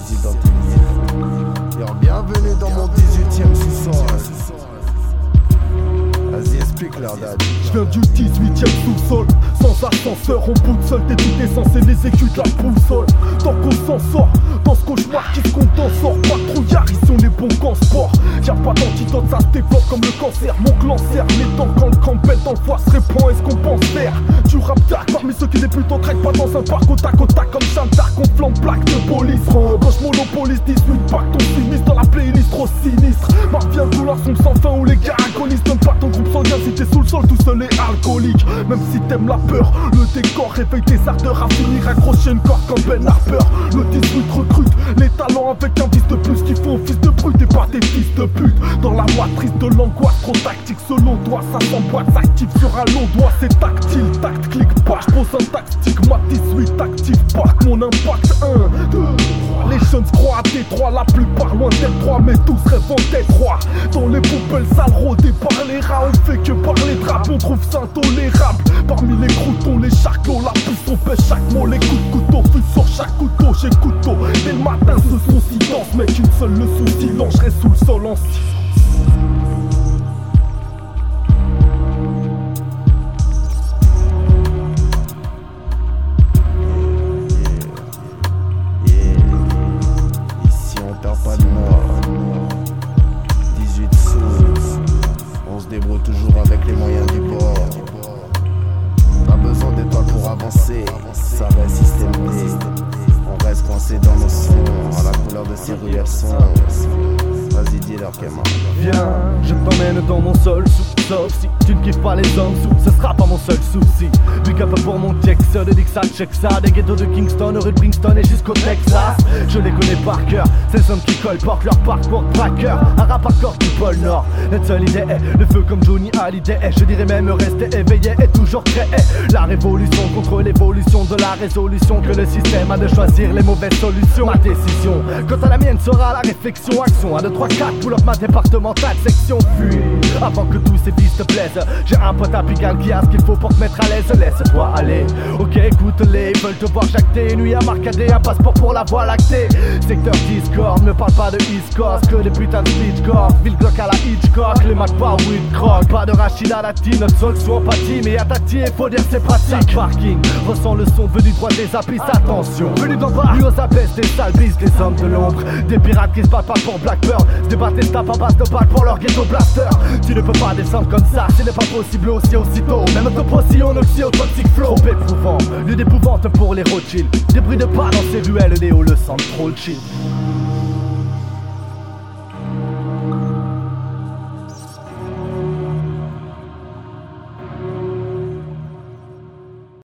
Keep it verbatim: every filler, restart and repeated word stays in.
d'identité. Yo, bienvenue dans mon dix-huitième sous-sol. Vas-y, explique-leur, Daddy. Je viens du dix-huitième sous-sol. Sans ascenseur, on bout seul, t'es tout essentiel, exécute la boussole. Tant qu'on s'en sort, dans ce cauchemar qui se compte en sort. Patrouillard, ici on est bon qu'en sport. Y'a pas d'antidote, ça se développe comme le cancer. Mon clan sert, les temps quand le campette dans le foie se répand. Est-ce qu'on pense faire du rap dark parmi ceux qui débutent, on traque pas dans un parc au tac au tac comme Jeanne d'Arc, on flambe plaque de police. Roche monopolise, dix-huit packs, ton sinistre dans la playlist trop sinistre. Mafia douleur, sombre sans fin où les gars agonisent. Donne pas ton groupe sanguin si t'es sous le sol, tout seul et alcoolique. Même si t'aimes la peur, le décor réveille tes ardeurs à finir accrocher une corde comme Ben Harper. Le dix-huit recrute les talents avec un vice de plus qui font fils de brute et pas des fils de pute. Dans la matrice de l'angoisse trop tactique selon toi, ça s'emboîte, s'active sur un long doigt, c'est tactile, tact, clique pas, j'pose un tactique, ma dix-huit active pas, mon impact un, deux, les jeunes se croient à Détroit, la plupart loin d'Étroit, mais tous rêvent en Détroit. Dans les poubelles sales rodées par les rats, on fait que par les draps, on trouve ça intolérable. Parmi les croutons, les charclots, la puce, on pêche chaque mot, les coups de couteau, fus sur chaque couteau, j'ai couteau. Dès le matin, ce sont silence, mec, une seule leçon, silence, j'serai sous le sol en silence. Débrouille toujours avec les moyens du bord. Pas besoin d'étoiles pour avancer, ça reste système D. On reste coincé dans nos sons, à la couleur de ces ruelles sombres. Vas-y, dis-leur Kéma. Viens, je t'emmène dans mon sol sous. Sauf si tu ne kiffes pas les hommes sous, ce sera pas mon seul souci. Big up pour mon texte, de Dixat, check ça. Des ghettos de Kingston, rue de Bringston et jusqu'au Texas. Je les connais par cœur, ces hommes qui collent portent leur parcours de tracker. Un rap hardcore du pôle Nord, notre seule idée est le feu comme Johnny Hallyday. Je dirais même rester éveillé et toujours créer la révolution contre l'évolution de la résolution. Que le système a de choisir les mauvaises solutions. Ma décision, quant à la mienne sera la réflexion. Action un, deux, trois, quatre, pull up ma départementale section. Fuis, avant que tous ces te plaise. J'ai un pote à Pigalle qui a ce qu'il faut pour te mettre à l'aise. Laisse-toi aller, ok, écoute-les. Ils veulent te voir jacter, nuit à Marcadet, un passeport pour la voie lactée. Secteur Discord, ne parle pas de East Coast, que des putains de Hitchcock. Ville Glock à la Hitchcock, les Mac pas weed croc. Pas de Rachid à la team, notre sol sous empathie. Mais à ta team, faut dire c'est pratique. Parking, ressens le son venu droit des abysses. Attention, venu d'en bas, lui aux abaisse des sales bises, des hommes de l'ombre. Des pirates qui se battent pas pour Blackbird, se débattent et se tapent à base de balles pour leur ghetto blaster. Tu ne peux pas descendre comme ça, ce n'est pas possible aussi aussitôt. Même autopotion, oxy au toxic flow. Trop éprouvant, lieu d'épouvante pour les Rothschild. Des bruits de pas dans ces ruelles, Léo le sent trop chill.